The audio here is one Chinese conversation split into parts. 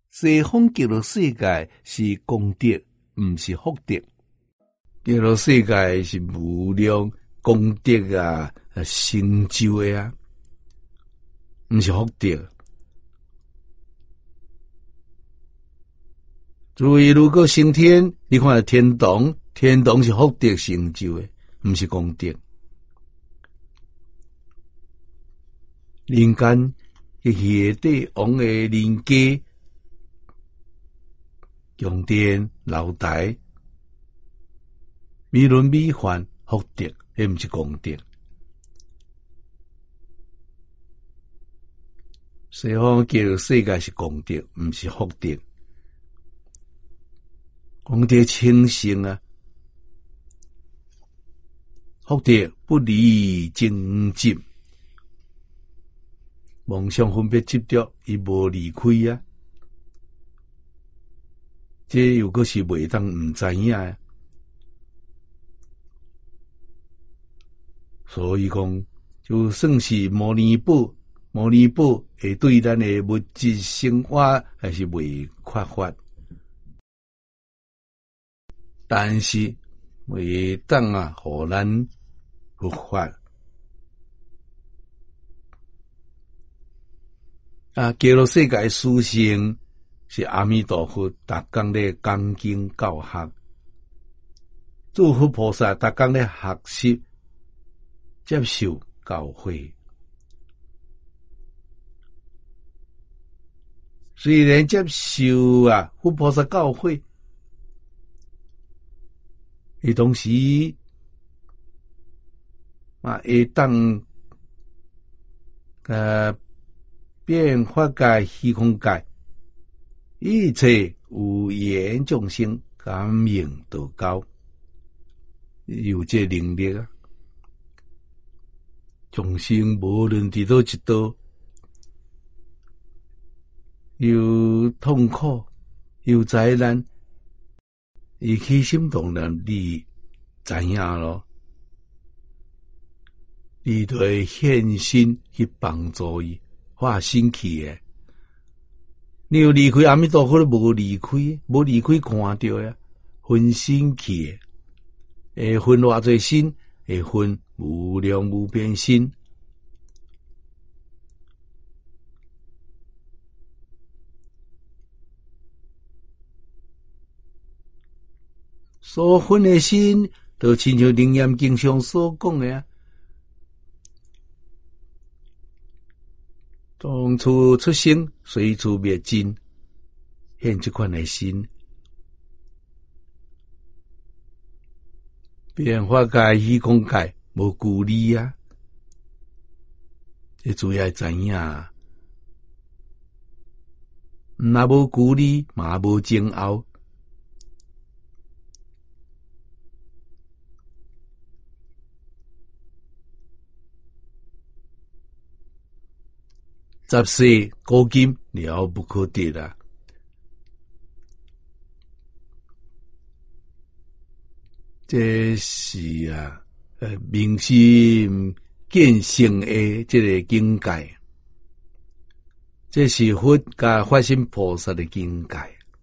西方极乐世界是功德，毋是福德。极乐世界是无量功德啊，成就的啊，毋是福德。所以如果升天，你看天堂，天堂是福德成就的，毋是功德。人间迄下帝王的人家，宫殿楼台，美轮美奂福德，迄毋是功德。西方极乐世界是功德，毋是福德。功德清净啊，福德不离精进，妄想分别执着，伊无离开啊。这又个是袂当毋知影啊。所以讲，就算是摩尼宝，摩尼宝会对咱的物质生活还是袂缺乏。但是会当啊，互咱佛法啊，极乐世界殊胜是阿弥陀佛逐工咧讲经教学，诸佛菩萨逐工咧学习接受教诲。虽然接受啊佛菩萨教诲，伊同时会当变化界、虚空界，一切有缘众生感应道交，有这能力啊！众生无论伫倒一道，有痛苦，有灾难，伊起心动念，你知影咯？你就会现身去帮助伊，化身去诶。你有离开阿弥陀佛，无离开，无离开看到呀，分身去诶，会分偌济身，会分无量无边身。所分的身，就亲像《楞严经》上所讲的啊。当初出生，随处灭尽，现这款的身，变化界、虚空界无故理啊！这主要知影，若无故理，嘛无前后。十世古今了不可得啊！这是啊，明心见性的这个境界，这是佛甲法身菩萨的境界。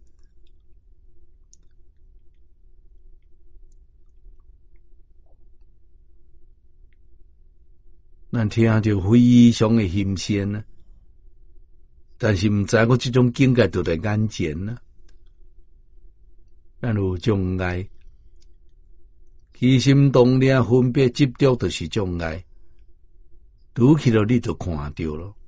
咱听着非常的新鲜啊！但是毋知我这种境界就在眼前呢，咱有障碍，起心动念分别执着就是障碍，拄去了你就看到了。